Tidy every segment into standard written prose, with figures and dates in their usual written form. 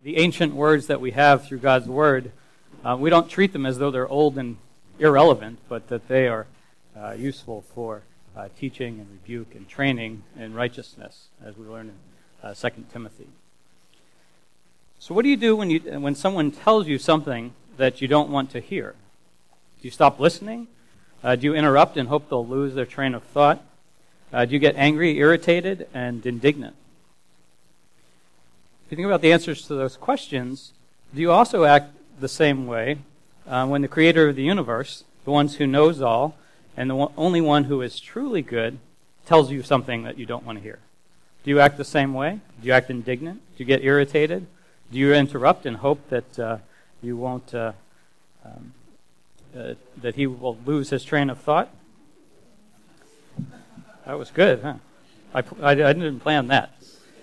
the ancient words that we have through God's Word, we don't treat them as though they're old and irrelevant, but that they are useful for teaching and rebuke and training in righteousness, as we learn in 2 Timothy. So what do you do when someone tells you something that you don't want to hear? Do you stop listening? Do you interrupt and hope they'll lose their train of thought? Do you get angry, irritated, and indignant? If you think about the answers to those questions, do you also act the same way when the creator of the universe, the one who knows all, and the only one who is truly good, tells you something that you don't want to hear? Do you act the same way? Do you act indignant? Do you get irritated? Do you interrupt and hope that you won't, that he will lose his train of thought? That was good, huh? I didn't plan that.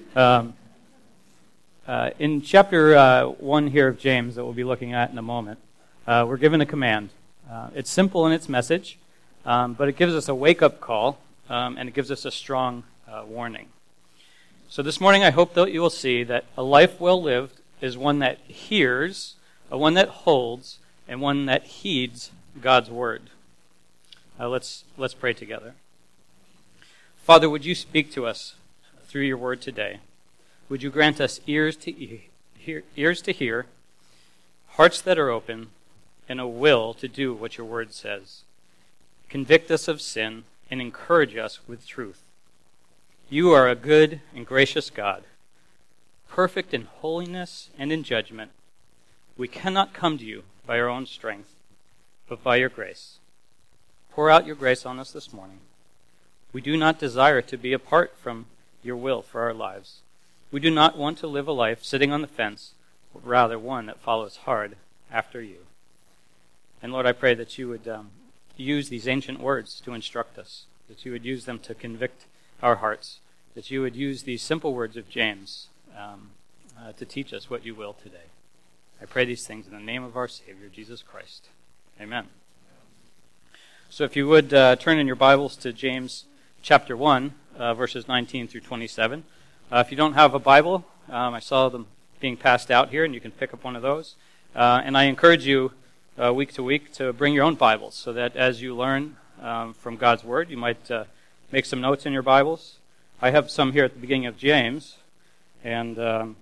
In chapter 1 here of James that we'll be looking at in a moment, we're given a command. It's simple in its message, but it gives us a wake-up call, and it gives us a strong warning. So this morning I hope that you will see that a life well lived is one that hears, one that holds, and one that heeds God's word. Let's pray together. Father, would you speak to us through your word today? Would you grant us ears to hear, hearts that are open, and a will to do what your word says? Convict us of sin and encourage us with truth. You are a good and gracious God, perfect in holiness and in judgment. We cannot come to you by our own strength, but by your grace. Pour out your grace on us this morning. We do not desire to be apart from your will for our lives. We do not want to live a life sitting on the fence, but rather one that follows hard after you. And Lord, I pray that you would use these ancient words to instruct us, that you would use them to convict our hearts, that you would use these simple words of James to teach us what you will today. I pray these things in the name of our Savior, Jesus Christ. Amen. So if you would turn in your Bibles to James chapter 1, verses 19 through 27. If you don't have a Bible, I saw them being passed out here, and you can pick up one of those. And I encourage you week to week to bring your own Bibles so that as you learn from God's Word, you might make some notes in your Bibles. I have some here at the beginning of James, and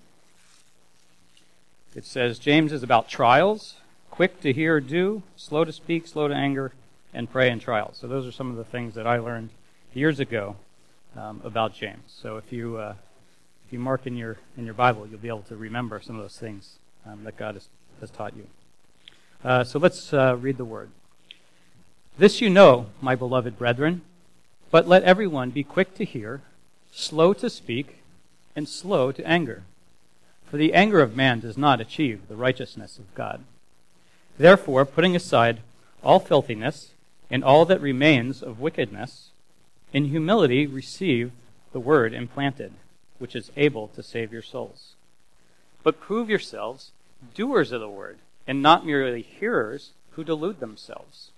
it says, James is about trials, quick to hear or do, slow to speak, slow to anger, and pray in trials. So those are some of the things that I learned years ago about James. So if you mark in your Bible, you'll be able to remember some of those things that God has taught you. So let's read the word. This you know, my beloved brethren, but let everyone be quick to hear, slow to speak, and slow to anger. For the anger of man does not achieve the righteousness of God. Therefore, putting aside all filthiness and all that remains of wickedness, in humility receive the word implanted, which is able to save your souls. But prove yourselves doers of the word, and not merely hearers who delude themselves.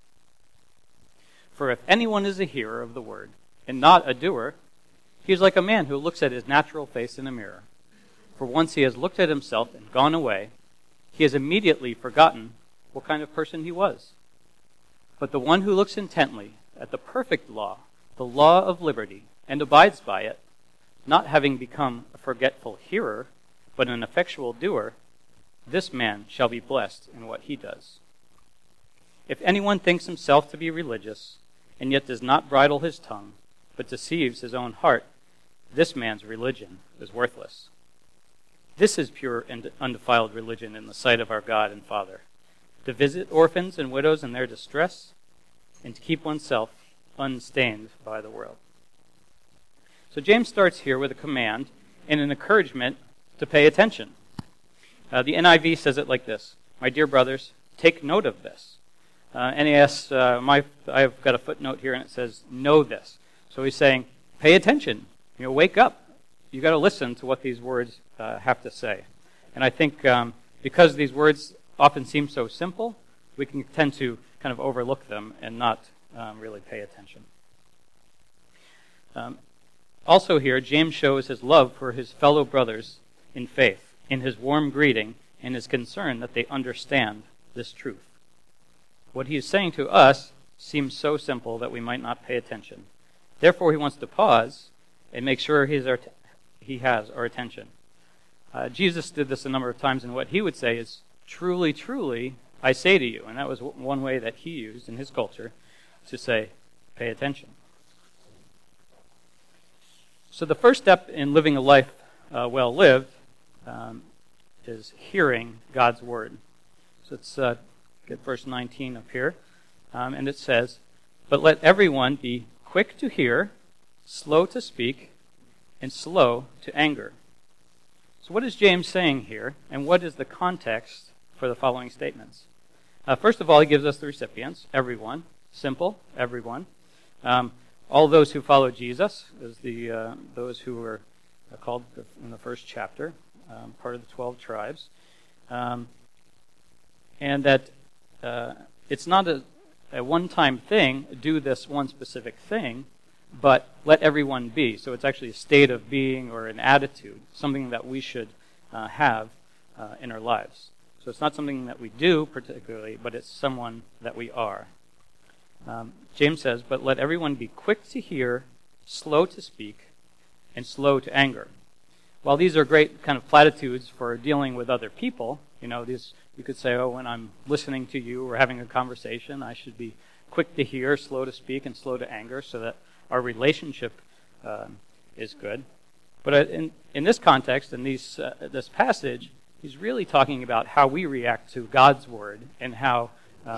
For if anyone is a hearer of the word, and not a doer, he is like a man who looks at his natural face in a mirror. For once he has looked at himself and gone away, he has immediately forgotten what kind of person he was. But the one who looks intently at the perfect law, the law of liberty, and abides by it, not having become a forgetful hearer, but an effectual doer, this man shall be blessed in what he does. If anyone thinks himself to be religious, and yet does not bridle his tongue, but deceives his own heart, this man's religion is worthless. This is pure and undefiled religion in the sight of our God and Father, to visit orphans and widows in their distress, and to keep oneself unstained by the world. So James starts here with a command and an encouragement to pay attention. The NIV says it like this: My dear brothers, take note of this. NAS, I've got a footnote here and it says, know this. So he's saying, pay attention. Wake up. You've got to listen to what these words have to say. And I think because these words often seem so simple, we can tend to kind of overlook them and not really pay attention. Also here, James shows his love for his fellow brothers in faith in his warm greeting and his concern that they understand this truth. What he is saying to us seems so simple that we might not pay attention. Therefore, he wants to pause and make sure he has our attention. Jesus did this a number of times, and what he would say is, "Truly, truly, I say to you." And that was one way that he used in his culture to say, pay attention. So the first step in living a life well lived is hearing God's word. So let's get verse 19 up here. And it says, "But let everyone be quick to hear, slow to speak, and slow to anger." So what is James saying here, and what is the context for the following statements? First of all, he gives us the recipients, everyone. Simple, everyone. All those who follow Jesus, is those who were called in the first chapter, part of the 12 tribes. And that it's not a one-time thing, do this one specific thing, but let everyone be. So it's actually a state of being or an attitude, something that we should have in our lives. So it's not something that we do particularly, but it's someone that we are. James says, "But let everyone be quick to hear, slow to speak, and slow to anger." While these are great kind of platitudes for dealing with other people, you could say, when I'm listening to you or having a conversation, I should be quick to hear, slow to speak, and slow to anger so that our relationship is good. But in this context, in this passage, he's really talking about how we react to God's word and how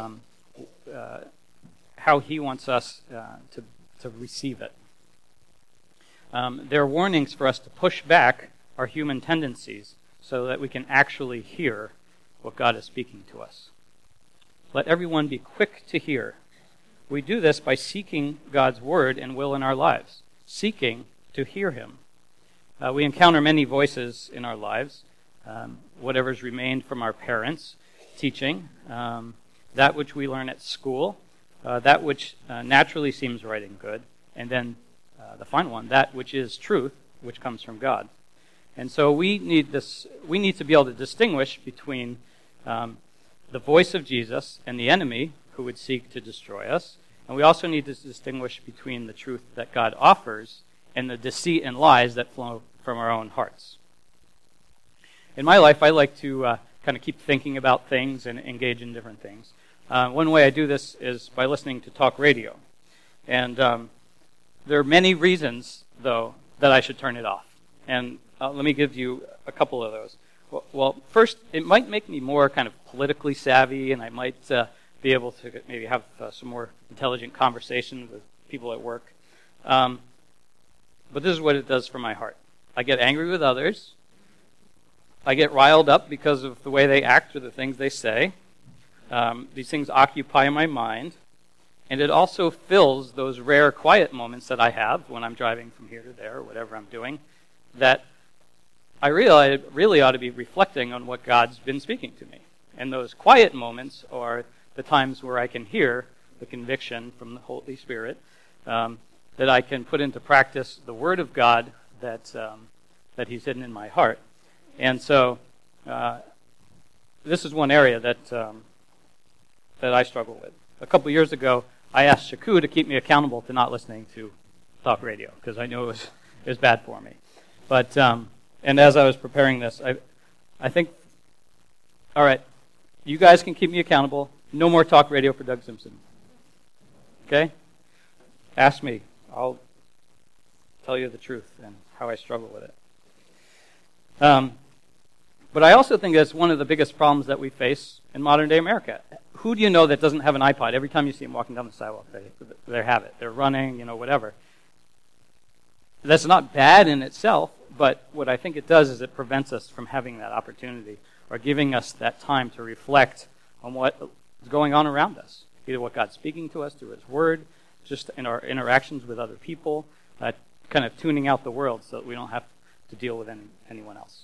he wants us to receive it. There are warnings for us to push back our human tendencies so that we can actually hear what God is speaking to us. Let everyone be quick to hear. We do this by seeking God's word and will in our lives, seeking to hear him. We encounter many voices in our lives, whatever's remained from our parents' teaching, that which we learn at school, that which naturally seems right and good, and then the final one, that which is truth, which comes from God. And so we need to be able to distinguish between the voice of Jesus and the enemy who would seek to destroy us. And we also need to distinguish between the truth that God offers and the deceit and lies that flow from our own hearts. In my life, I like to kind of keep thinking about things and engage in different things. One way I do this is by listening to talk radio. And there are many reasons, though, that I should turn it off. And let me give you a couple of those. Well, first, it might make me more kind of politically savvy, and I might be able to maybe have some more intelligent conversation with people at work. But this is what it does for my heart. I get angry with others. I get riled up because of the way they act or the things they say. These things occupy my mind. And it also fills those rare quiet moments that I have when I'm driving from here to there or whatever I'm doing, that I really ought to be reflecting on what God's been speaking to me. And those quiet moments are the times where I can hear the conviction from the Holy Spirit, that I can put into practice the Word of God that He's hidden in my heart. And so this is one area that I struggle with. A couple of years ago, I asked Shaku to keep me accountable to not listening to talk radio because I knew it was bad for me. But and as I was preparing this, I think, all right, you guys can keep me accountable. No more talk radio for Doug Simpson. Okay? Ask me. I'll tell you the truth and how I struggle with it. But I also think that's one of the biggest problems that we face in modern-day America. Who do you know that doesn't have an iPod? Every time you see them walking down the sidewalk, they have it. They're running, whatever. That's not bad in itself, but what I think it does is it prevents us from having that opportunity or giving us that time to reflect on what is going on around us, either what God's speaking to us through His Word, just in our interactions with other people, kind of tuning out the world so that we don't have to deal with anyone else.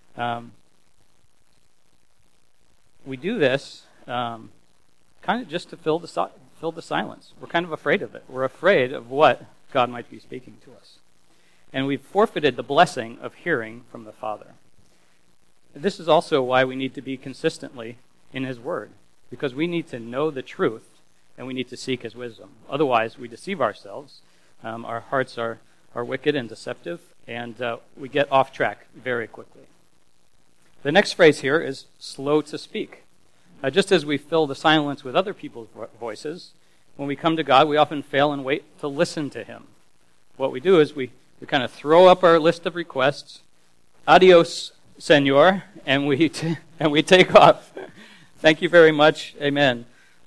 We do this kind of just to fill the silence. We're kind of afraid of it. We're afraid of what God might be speaking to us. And we've forfeited the blessing of hearing from the Father. this is also why we need to be consistently in his word, because we need to know the truth and we need to seek his wisdom. Otherwise, we deceive ourselves. Our hearts are wicked and deceptive, and we get off track very quickly. The next phrase here is slow to speak. Just as we fill the silence with other people's voices, when we come to God, we often fail and wait to listen to him. What we do is we kind of throw up our list of requests, adios, Senor, and we take off. Thank you very much. Amen.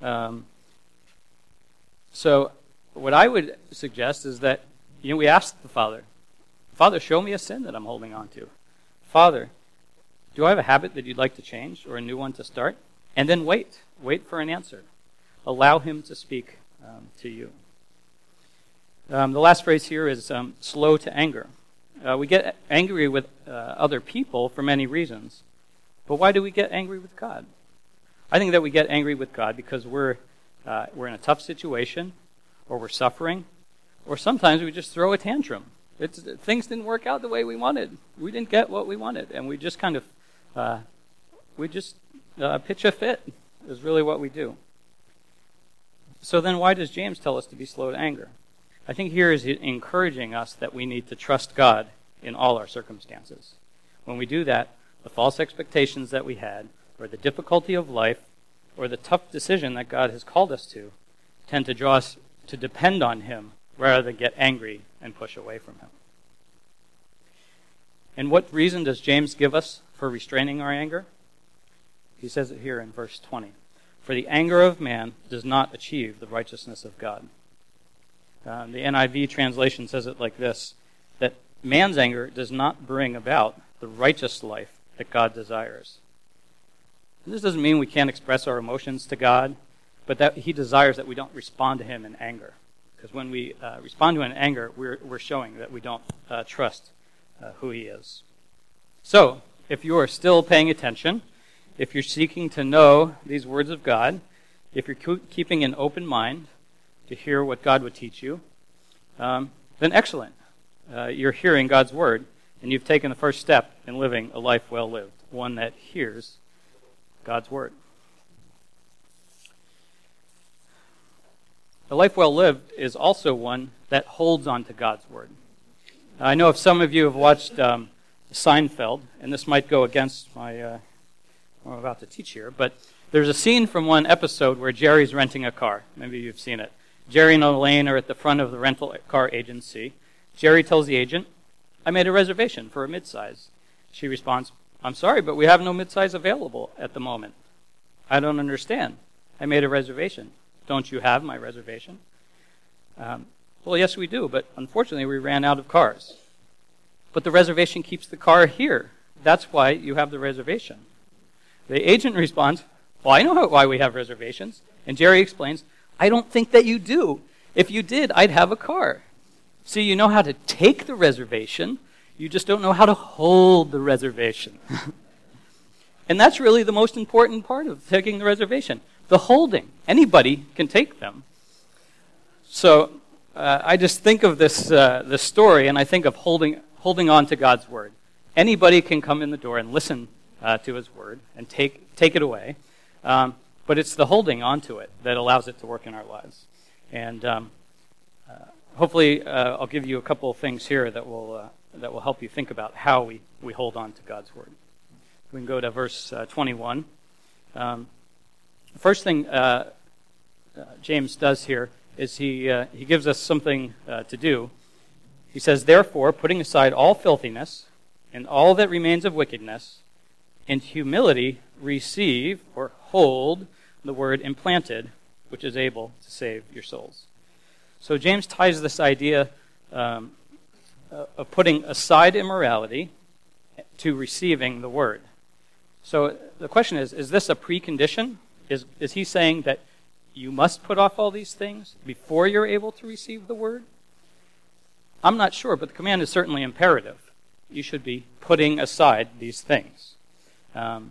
So what I would suggest is that we ask the Father, Father, show me a sin that I'm holding on to. Father, do I have a habit that you'd like to change or a new one to start? And then wait for an answer. Allow him to speak to you. The last phrase here is slow to anger. We get angry with other people for many reasons. But why do we get angry with God? I think that we get angry with God because we're in a tough situation, or we're suffering, or sometimes we just throw a tantrum. Things didn't work out the way we wanted. We didn't get what we wanted, and we just kind of pitch a fit is really what we do. So then why does James tell us to be slow to anger? I think here is encouraging us that we need to trust God in all our circumstances. When we do that, the false expectations that we had, or the difficulty of life, or the tough decision that God has called us to, tend to draw us to depend on him rather than get angry and push away from him. And what reason does James give us for restraining our anger? He says it here in verse 20. For the anger of man does not achieve the righteousness of God. The NIV translation says it like this, that man's anger does not bring about the righteous life that God desires. And this doesn't mean we can't express our emotions to God, but that he desires that we don't respond to him in anger. Because when we respond to him in anger, we're showing that we don't trust who he is. So, if you are still paying attention, if you're seeking to know these words of God, if you're keeping an open mind to hear what God would teach you, then excellent. You're hearing God's word, and you've taken the first step in living a life well lived, one that hears God's word. A life well lived is also one that holds on to God's word. I know if some of you have watched Seinfeld, and this might go against my what I'm about to teach here, but there's a scene from one episode where Jerry's renting a car. Maybe you've seen it. Jerry and Elaine are at the front of the rental car agency. Jerry tells the agent, I made a reservation for a midsize. She responds, I'm sorry, but we have no midsize available at the moment. I don't understand. I made a reservation. Don't you have my reservation? Well, yes, we do, but unfortunately we ran out of cars. But the reservation keeps the car here. That's why you have the reservation. The agent responds, well, I know why we have reservations. And Jerry explains, I don't think that you do. If you did, I'd have a car. See, you know how to take the reservation. You just don't know how to hold the reservation. And that's really the most important part of taking the reservation. The holding. Anybody can take them. So I just think of this story, and I think of holding on to God's word. Anybody can come in the door and listen to his word and take it away. But it's the holding on to it that allows it to work in our lives. And hopefully I'll give you a couple of things here that will help you think about how we hold on to God's word. We can go to verse 21. The first thing James does here is he gives us something to do. He says, therefore, putting aside all filthiness and all that remains of wickedness, in humility receive or hold the word implanted, which is able to save your souls. So James ties this idea of putting aside immorality to receiving the word. So the question is this a precondition? Is he saying that you must put off all these things before you're able to receive the word? I'm not sure, but the command is certainly imperative. You should be putting aside these things. And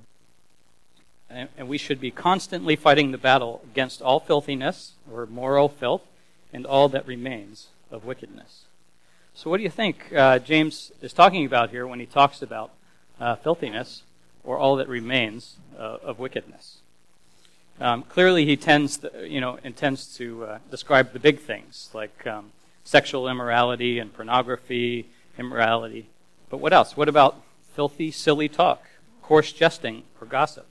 we should be constantly fighting the battle against all filthiness, or moral filth, and all that remains of wickedness. So what do you think James is talking about here when he talks about filthiness? or all that remains of wickedness. Clearly, he intends to describe the big things like sexual immorality and pornography, immorality. But what else? What about filthy, silly talk, coarse jesting, or gossip?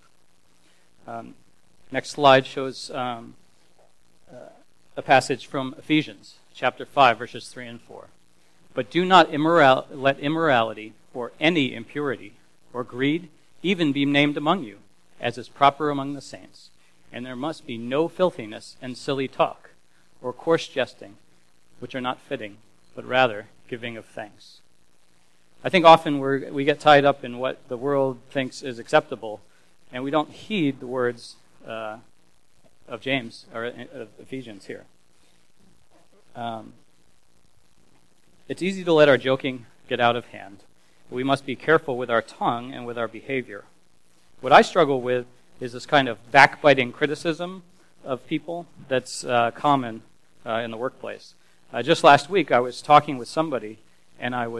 Next slide shows a passage from Ephesians, chapter 5, verses 3 and 4. But do not let immorality or any impurity or greed even be named among you, as is proper among the saints. And there must be no filthiness and silly talk, or coarse jesting, which are not fitting, but rather giving of thanks. I think often we get tied up in what the world thinks is acceptable, and we don't heed the words of James, or of Ephesians here. It's easy to let our joking get out of hand. We must be careful with our tongue and with our behavior. What I struggle with is this kind of backbiting criticism of people that's common in the workplace. Just last week, I was talking with somebody, and I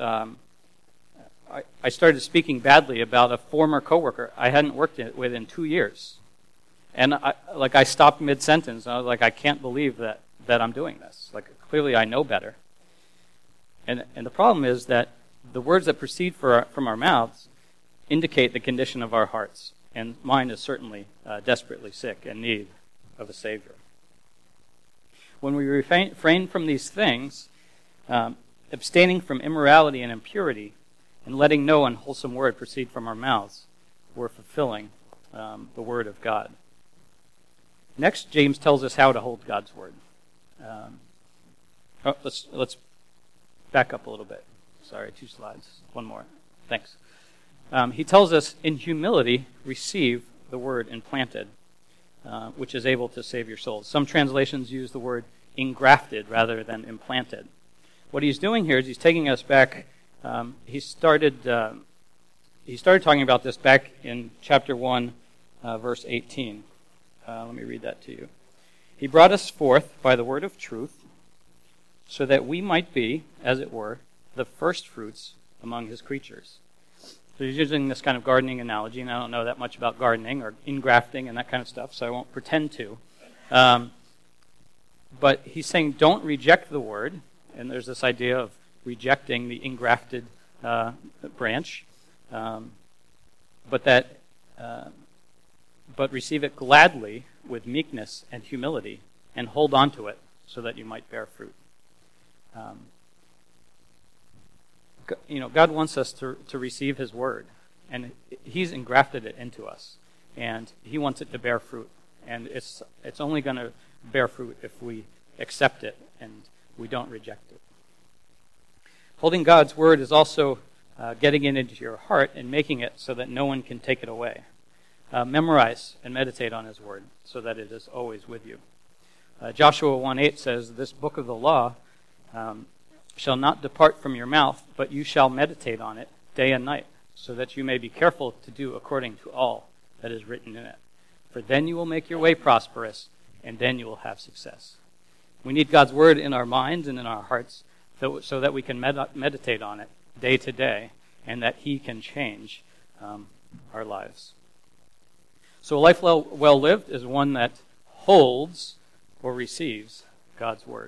started speaking badly about a former coworker I hadn't worked with in 2 years. And I stopped mid-sentence. I was like, I can't believe that I'm doing this. Like, clearly I know better. And the problem is that the words that proceed from our mouths indicate the condition of our hearts. And mine is certainly desperately sick in need of a Savior. When we refrain from these things, abstaining from immorality and impurity, and letting no unwholesome word proceed from our mouths, we're fulfilling the Word of God. Next, James tells us how to hold God's Word. Let's back up a little bit. Sorry, 2 slides. One more. Thanks. He tells us, in humility, receive the Word implanted, which is able to save your souls. Some translations use the word engrafted rather than implanted. What he's doing here is he's taking us back. He started talking about this back in chapter 1, verse 18. Let me read that to you. He brought us forth by the word of truth, so that we might be, as it were, the first fruits among his creatures. So he's using this kind of gardening analogy, and I don't know that much about gardening or engrafting and that kind of stuff, so I won't pretend to. But he's saying don't reject the word, and there's this idea of rejecting the engrafted branch, but receive it gladly with meekness and humility, and hold on to it so that you might bear fruit. God wants us to receive his word, and he's engrafted it into us, and he wants it to bear fruit. And it's only going to bear fruit if we accept it and we don't reject it. Holding God's word is also getting it into your heart and making it so that no one can take it away. Memorize and meditate on his word so that it is always with you. Joshua 1:8 says, "This book of the law shall not depart from your mouth, but you shall meditate on it day and night, so that you may be careful to do according to all that is written in it. For then you will make your way prosperous, and then you will have success." We need God's word in our minds and in our hearts so that we can meditate on it day to day, and that he can change our lives. So a life well lived is one that holds or receives God's word.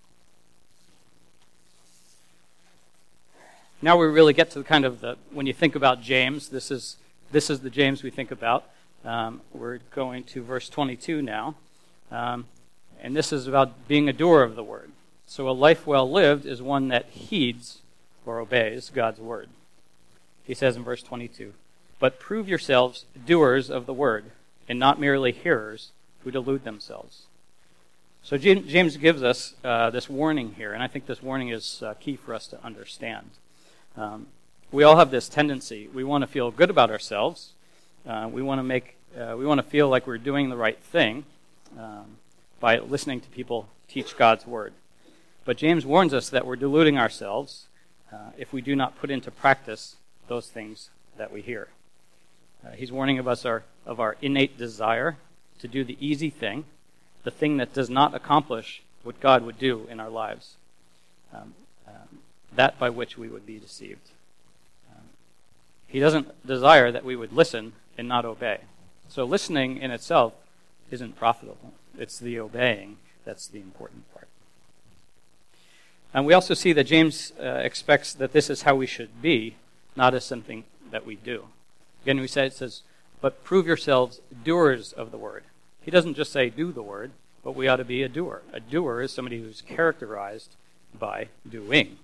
Now we really get to kind of when you think about James, this is the James we think about. We're going to verse 22 now. And this is about being a doer of the word. So a life well lived is one that heeds or obeys God's word. He says in verse 22, "But prove yourselves doers of the word, and not merely hearers who delude themselves." So James gives us this warning here, and I think this warning is key for us to understand. We all have this tendency. We want to feel good about ourselves. We want to feel like we're doing the right thing by listening to people teach God's word. But James warns us that we're deluding ourselves if we do not put into practice those things that we hear. He's warning of us of our innate desire to do the easy thing, the thing that does not accomplish what God would do in our lives, that by which we would be deceived. He doesn't desire that we would listen and not obey. So listening in itself isn't profitable. It's the obeying that's the important part. And we also see that James expects that this is how we should be, not as something that we do. Again, it says, but prove yourselves doers of the word. He doesn't just say do the word, but we ought to be a doer. A doer is somebody who's characterized by doing.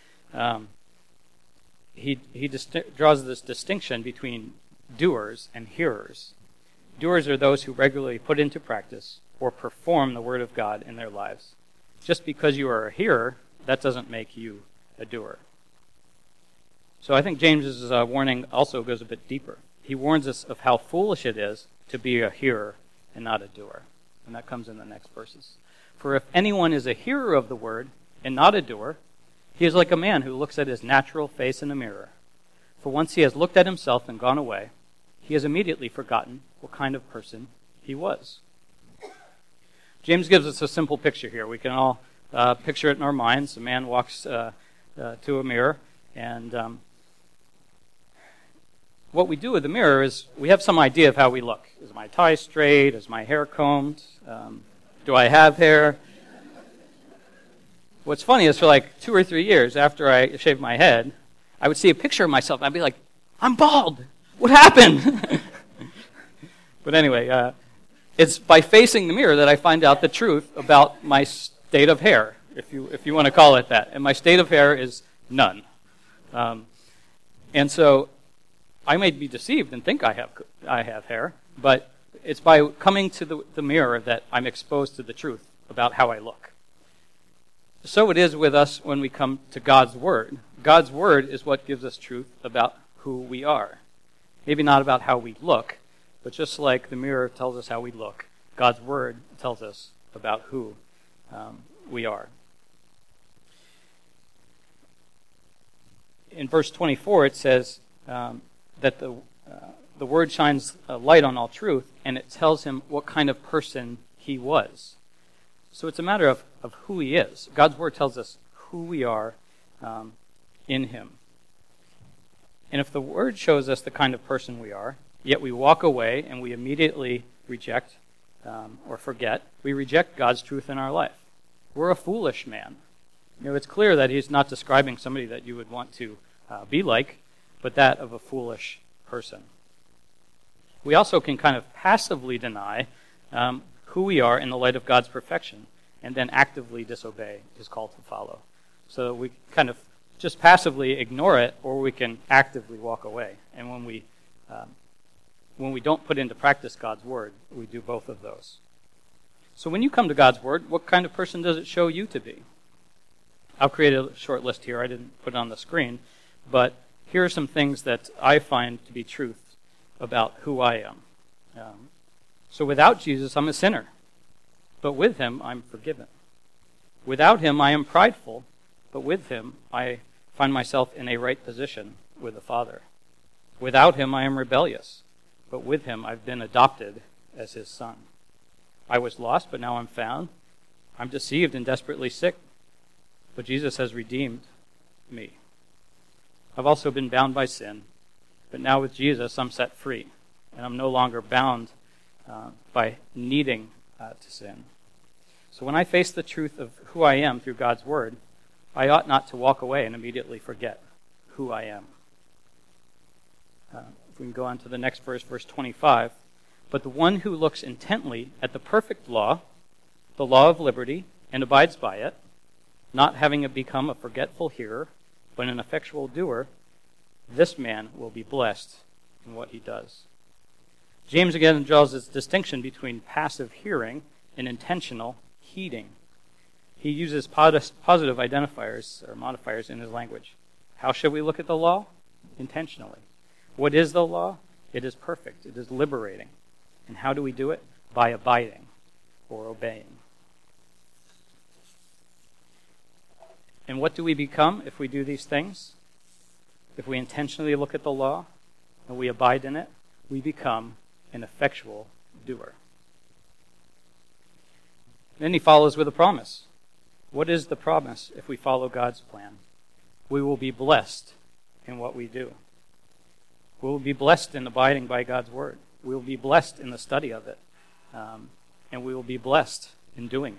He draws this distinction between doers and hearers. Doers are those who regularly put into practice or perform the word of God in their lives. Just because you are a hearer, that doesn't make you a doer. So I think James's warning also goes a bit deeper. He warns us of how foolish it is to be a hearer and not a doer. And that comes in the next verses. For if anyone is a hearer of the word and not a doer, he is like a man who looks at his natural face in a mirror. For once he has looked at himself and gone away, he has immediately forgotten what kind of person he was. James gives us a simple picture here. We can all picture it in our minds. A man walks to a mirror, and what we do with the mirror is we have some idea of how we look. Is my tie straight? Is my hair combed? Do I have hair? What's funny is for like 2 or 3 years after I shaved my head, I would see a picture of myself. I'd be like, I'm bald. What happened? But anyway, it's by facing the mirror that I find out the truth about my state of hair, if you want to call it that. And my state of hair is none. And so I may be deceived and think I have hair, but it's by coming to the mirror that I'm exposed to the truth about how I look. So it is with us when we come to God's Word. God's Word is what gives us truth about who we are. Maybe not about how we look, but just like the mirror tells us how we look, God's Word tells us about who we are. In verse 24, it says that the Word shines a light on all truth, and it tells him what kind of person he was. So it's a matter of who he is. God's Word tells us who we are in him. And if the Word shows us the kind of person we are, yet we walk away and we immediately reject or forget, we reject God's truth in our life. We're a foolish man. It's clear that he's not describing somebody that you would want to be like, but that of a foolish person. We also can kind of passively deny who we are in the light of God's perfection, and then actively disobey his call to follow. So we kind of just passively ignore it, or we can actively walk away. And when we don't put into practice God's Word, we do both of those. So when you come to God's Word, what kind of person does it show you to be? I'll create a short list here. I didn't put it on the screen, but here are some things that I find to be truth about who I am. So without Jesus, I'm a sinner, but with him, I'm forgiven. Without him, I am prideful, but with him, I find myself in a right position with the Father. Without him, I am rebellious, but with him, I've been adopted as his son. I was lost, but now I'm found. I'm deceived and desperately sick, but Jesus has redeemed me. I've also been bound by sin, but now with Jesus, I'm set free, and I'm no longer bound by needing to sin. So when I face the truth of who I am through God's Word, I ought not to walk away and immediately forget who I am. If we can go on to the next verse, verse 25. But the one who looks intently at the perfect law, the law of liberty, and abides by it, not having become a forgetful hearer, but an effectual doer, this man will be blessed in what he does. James again draws this distinction between passive hearing and intentional heeding. He uses positive identifiers or modifiers in his language. How should we look at the law? Intentionally. What is the law? It is perfect. It is liberating. And how do we do it? By abiding or obeying. And what do we become if we do these things? If we intentionally look at the law and we abide in it, we become an effectual doer. Then he follows with a promise. What is the promise if we follow God's plan? We will be blessed in what we do. We will be blessed in abiding by God's word. We will be blessed in the study of it. And we will be blessed in doing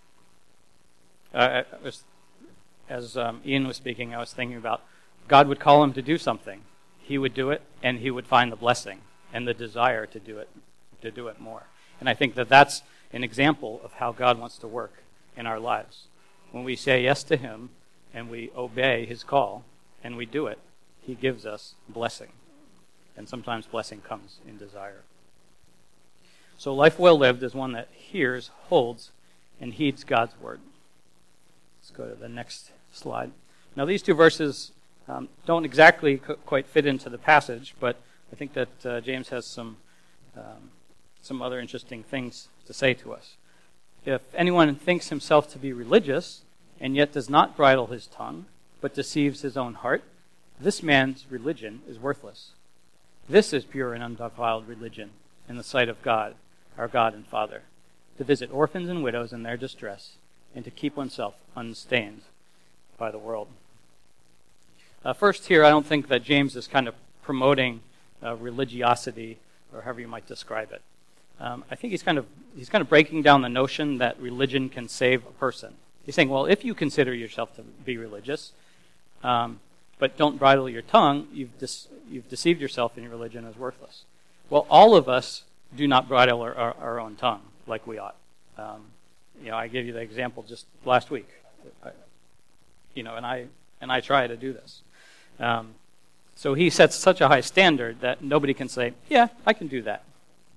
it. As Ian was speaking, I was thinking about God would call him to do something. He would do it, and he would find the blessing and the desire to do it more. And I think that that's an example of how God wants to work in our lives. When we say yes to him and we obey his call and we do it, he gives us blessing. And sometimes blessing comes in desire. So life well lived is one that hears, holds, and heeds God's word. Let's go to the next slide. Now these two verses don't exactly quite fit into the passage, but I think that James has some other interesting things to say to us. If anyone thinks himself to be religious and yet does not bridle his tongue, but deceives his own heart, this man's religion is worthless. This is pure and undefiled religion in the sight of God, our God and Father, to visit orphans and widows in their distress, and to keep oneself unstained by the world. First here, I don't think that James is kind of promoting religiosity, or however you might describe it. I think he's kind of breaking down the notion that religion can save a person. He's saying, well, if you consider yourself to be religious, but don't bridle your tongue, you've deceived yourself, and your religion is worthless. Well, all of us do not bridle our own tongue like we ought. I gave you the example just last week. And I try to do this. So he sets such a high standard that nobody can say, yeah, I can do that.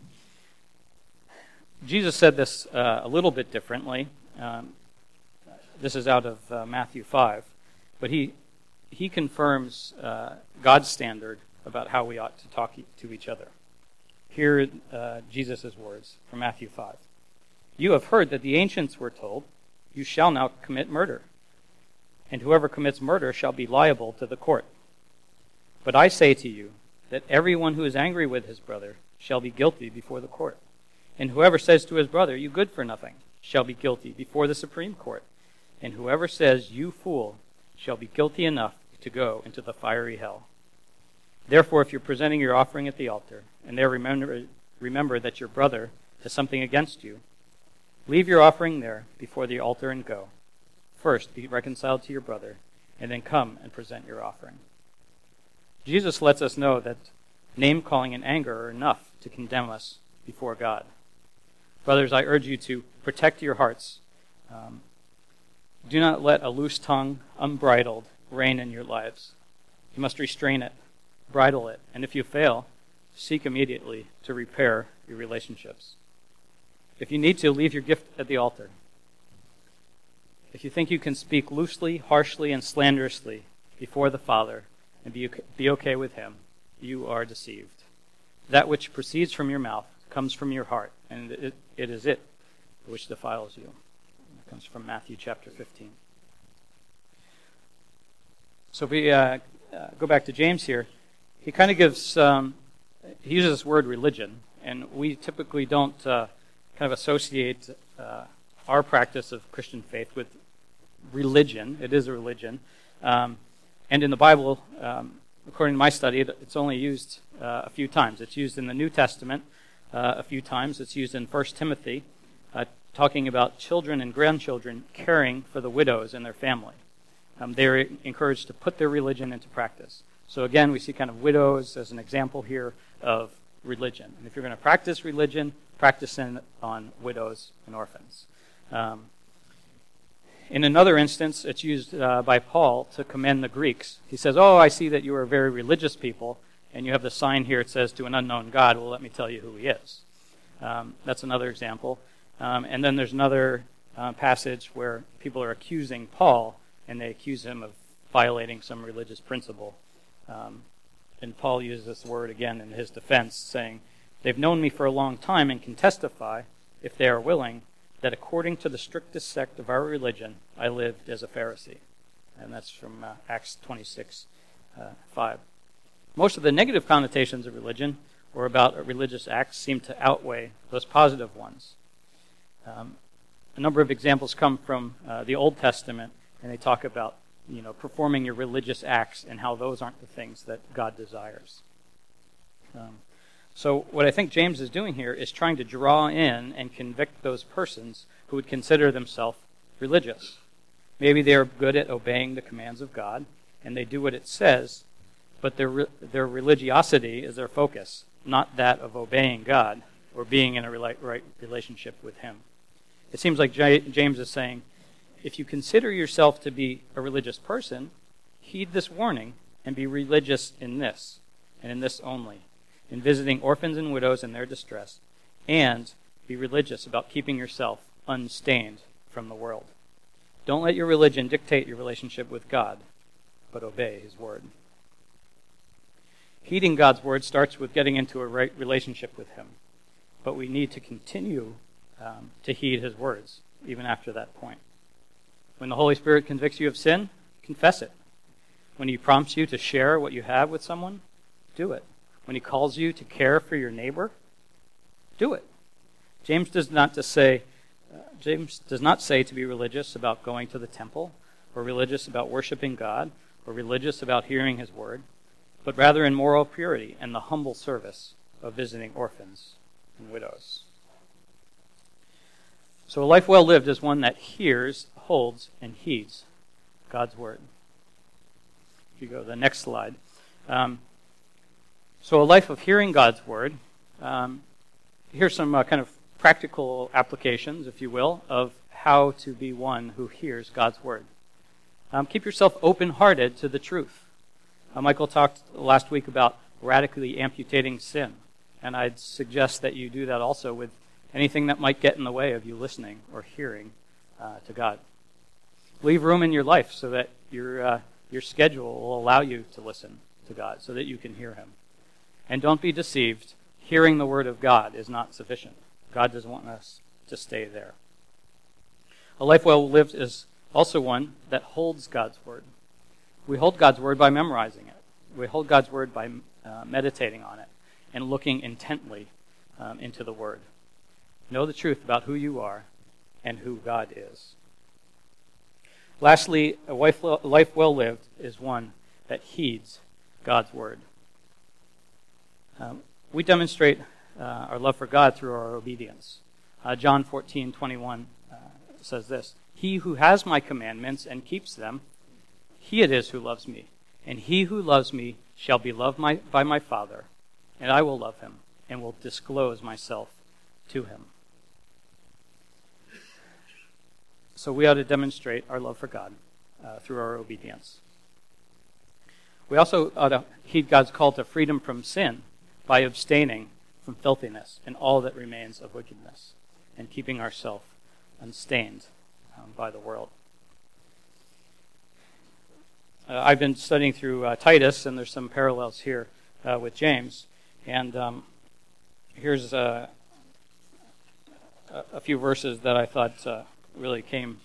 Jesus said this a little bit differently. This is out of Matthew 5. But he confirms God's standard about how we ought to talk to each other. Here Jesus' words from Matthew 5. You have heard that the ancients were told, you shall not commit murder, and whoever commits murder shall be liable to the court. But I say to you that everyone who is angry with his brother shall be guilty before the court. And whoever says to his brother, you good for nothing, shall be guilty before the Supreme Court. And whoever says, you fool, shall be guilty enough to go into the fiery hell. Therefore, if you're presenting your offering at the altar, and there remember that your brother has something against you, leave your offering there before the altar and go. First, be reconciled to your brother, and then come and present your offering. Jesus lets us know that name-calling and anger are enough to condemn us before God. Brothers, I urge you to protect your hearts. Do not let a loose tongue, unbridled, reign in your lives. You must restrain it, bridle it, and if you fail, seek immediately to repair your relationships. If you need to, leave your gift at the altar. If you think you can speak loosely, harshly, and slanderously before the Father and be okay with him, you are deceived. That which proceeds from your mouth comes from your heart, and it is it which defiles you. It comes from Matthew chapter 15. So if we go back to James here, he kind of gives, he uses this word religion, and we typically don't kind of associate our practice of Christian faith with religion. It is a religion. And in the Bible, according to my study, it's only used a few times. It's used in the New Testament a few times. It's used in 1 Timothy, talking about children and grandchildren caring for the widows in their family. They're encouraged to put their religion into practice. So again, we see kind of widows as an example here of religion. And if you're going to practice religion, practice it on widows and orphans. In another instance, it's used by Paul to commend the Greeks. He says, oh, I see that you are very religious people, and you have the sign here, it says, to an unknown God. Well, let me tell you who he is. That's another example. And then there's another passage where people are accusing Paul, and they accuse him of violating some religious principle. And Paul uses this word again in his defense, saying, they've known me for a long time and can testify, if they are willing, that according to the strictest sect of our religion, I lived as a Pharisee. And that's from Acts 26:5. Most of the negative connotations of religion or about religious acts seem to outweigh those positive ones. A number of examples come from the Old Testament, and they talk about performing your religious acts and how those aren't the things that God desires. So what I think James is doing here is trying to draw in and convict those persons who would consider themselves religious. Maybe they are good at obeying the commands of God, and they do what it says, but their religiosity is their focus, not that of obeying God or being in a right relationship with Him. It seems like James is saying, if you consider yourself to be a religious person, heed this warning and be religious in this, and in this only, in visiting orphans and widows in their distress, and be religious about keeping yourself unstained from the world. Don't let your religion dictate your relationship with God, but obey His word. Heeding God's word starts with getting into a right relationship with Him, but we need to continue to heed His words, even after that point. When the Holy Spirit convicts you of sin, confess it. When He prompts you to share what you have with someone, do it. When He calls you to care for your neighbor, do it. James does not say to be religious about going to the temple, or religious about worshiping God, or religious about hearing His word, but rather in moral purity and the humble service of visiting orphans and widows. So a life well lived is one that hears, holds, and heeds God's word. If you go to the next slide. So a life of hearing God's word, here's some kind of practical applications, if you will, of how to be one who hears God's word. Keep yourself open-hearted to the truth. Michael talked last week about radically amputating sin, and I'd suggest that you do that also with anything that might get in the way of you listening or hearing to God. Leave room in your life so that your schedule will allow you to listen to God, so that you can hear Him. And don't be deceived. Hearing the word of God is not sufficient. God doesn't want us to stay there. A life well lived is also one that holds God's word. We hold God's word by memorizing it. We hold God's word by meditating on it and looking intently into the word. Know the truth about who you are and who God is. Lastly, a life well lived is one that heeds God's word. We demonstrate our love for God through our obedience. John 14:21 says this, "He who has my commandments and keeps them, he it is who loves me. And he who loves me shall be loved by my Father, and I will love him and will disclose myself to him." So we ought to demonstrate our love for God through our obedience. We also ought to heed God's call to freedom from sin by abstaining from filthiness and all that remains of wickedness, and keeping ourselves unstained by the world. I've been studying through Titus, and there's some parallels here with James. And here's a few verses that I thought really came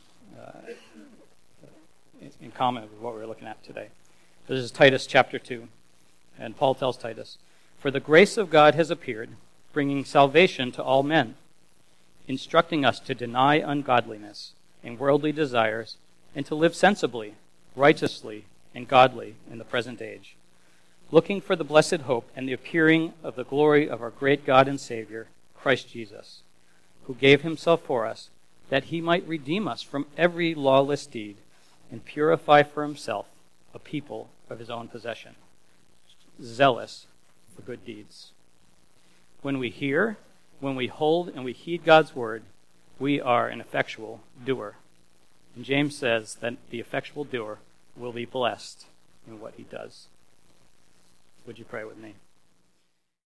in common with what we're looking at today. This is Titus chapter 2, and Paul tells Titus, "For the grace of God has appeared, bringing salvation to all men, instructing us to deny ungodliness and worldly desires, and to live sensibly, righteously, and godly in the present age, looking for the blessed hope and the appearing of the glory of our great God and Savior, Christ Jesus, who gave himself for us, that he might redeem us from every lawless deed and purify for himself a people of his own possession, zealous for good deeds." When we hear, when we hold and we heed God's word, we are an effectual doer. And James says that the effectual doer will be blessed in what he does. Would you pray with me?